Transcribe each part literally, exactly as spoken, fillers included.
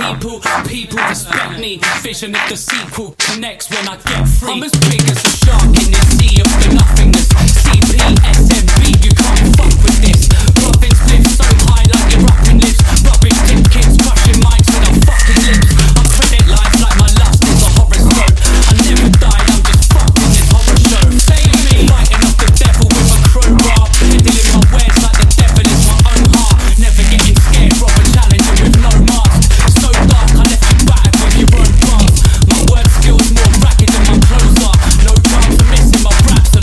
people, people respect me. Vision of the sequel connects when I get free. I'm as big as a shark in this sea of the nothingness. C P S M B, you can't fuck with this. Muffins live so high like you're up in lifts. Rubbish tip kids crushing mics with a fucking lips. I credit life like my lust is a horoscope. I never died, I'm just fucked in this horror show. Save me, fighting off the devil with a crowbar. Peddling my wares like the devil is my own heart. Never getting scared, proper challenger with no mask. So dark, I left you battered with your own bars. My word skills more ragged than my clothes are. No chance of missing my raps.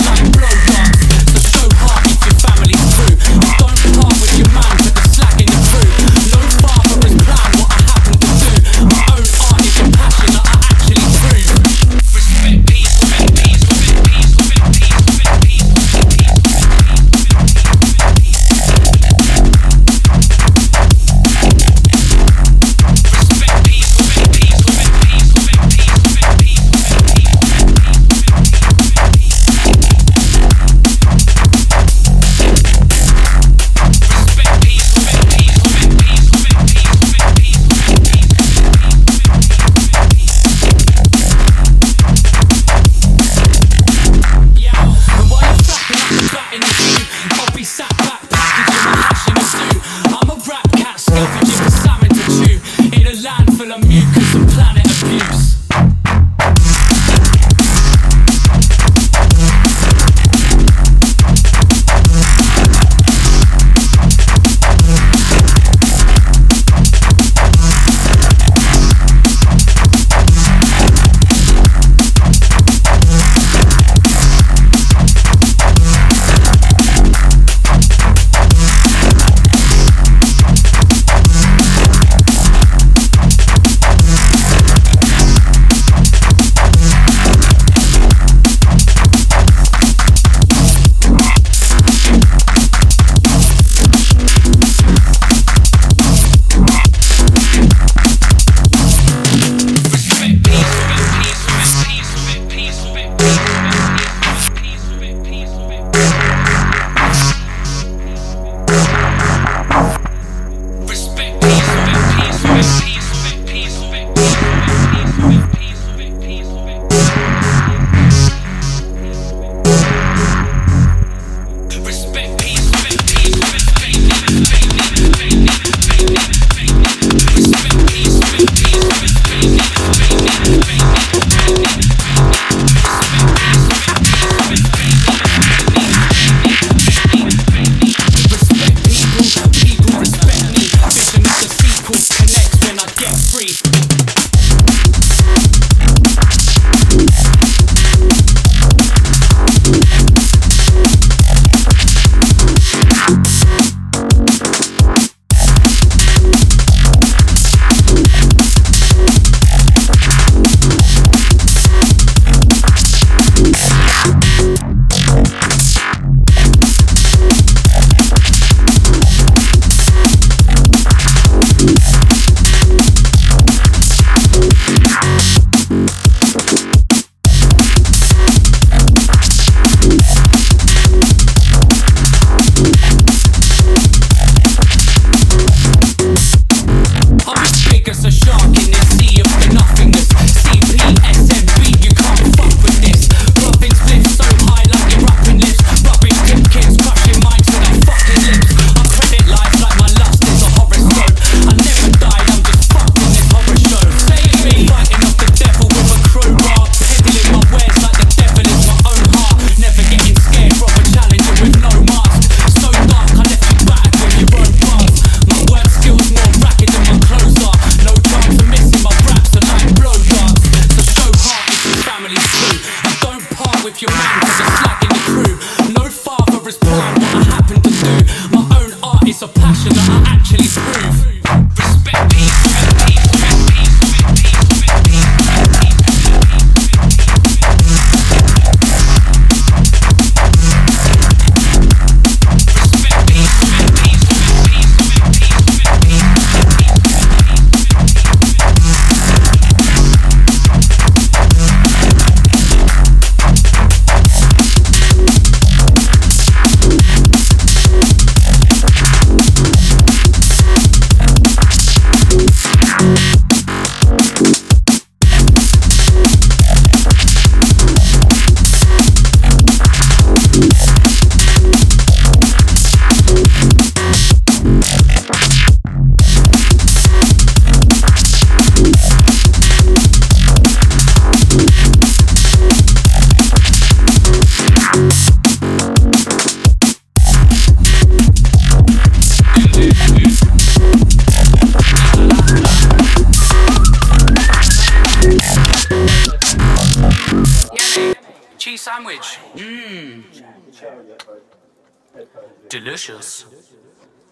sandwich. Mmm. Delicious.